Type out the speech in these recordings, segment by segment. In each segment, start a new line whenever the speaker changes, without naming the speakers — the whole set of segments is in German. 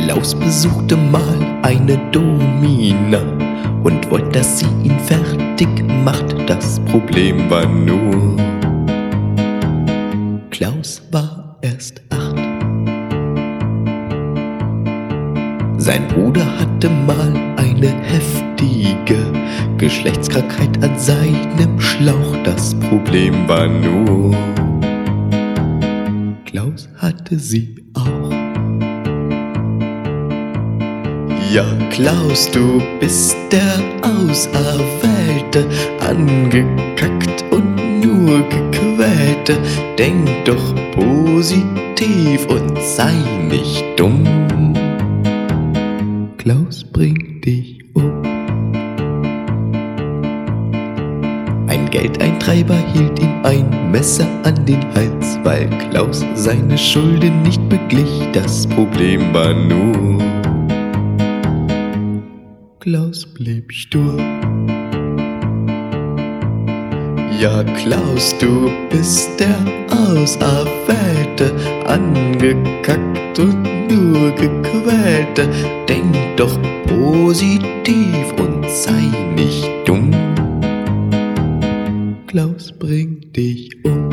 Klaus besuchte mal eine Domina und wollte, dass sie ihn fertig macht. Das Problem war nur, Klaus war erst 8. Sein Bruder hatte mal eine heftige Geschlechtskrankheit an seinem Schlauch. Das Problem war nur, Klaus hatte sie auch. Ja, Klaus, du bist der Auserwählte, angekackt und nur gequälte. Denk doch positiv und sei nicht dumm. Klaus bringt dich um. Ein Geldeintreiber hielt ihm ein Messer an den Hals, weil Klaus seine Schulden nicht beglich. Das Problem war nur, Klaus blieb stur. Ja, Klaus, du bist der Auserwählte, angekackt und nur gequälte. Denk doch positiv und sei nicht dumm. Klaus bringt dich um.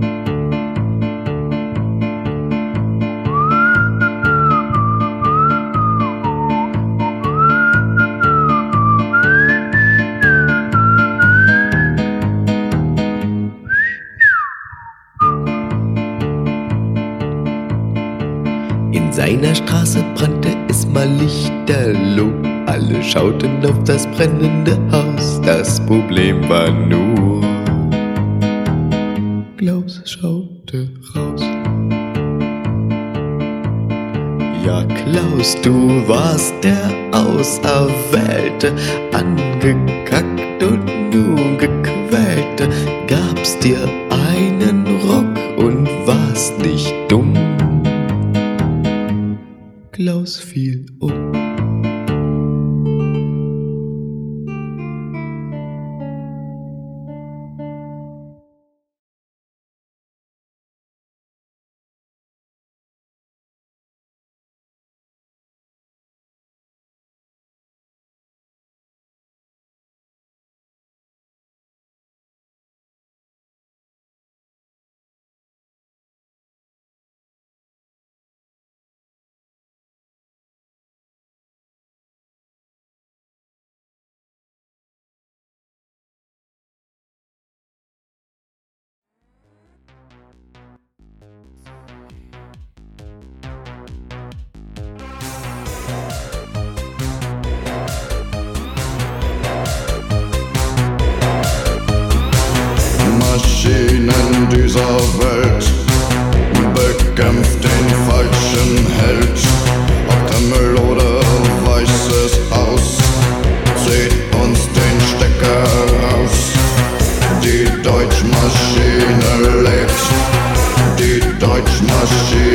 In seiner Straße brannte es mal lichterloh. Alle schauten auf das brennende Haus. Das Problem war nur, Klaus schaute raus. Ja, Klaus, du warst der Auserwählte, angekackt und nur gequälte. Gab's dir einen Rock und warst nicht dumm. Klaus fiel um.
Maschinen dieser Welt, bekämpft den falschen Held. Ob der Müll oder weißes Haus, zieht uns den Stecker raus. Die Deutschmaschine lebt, die Deutschmaschine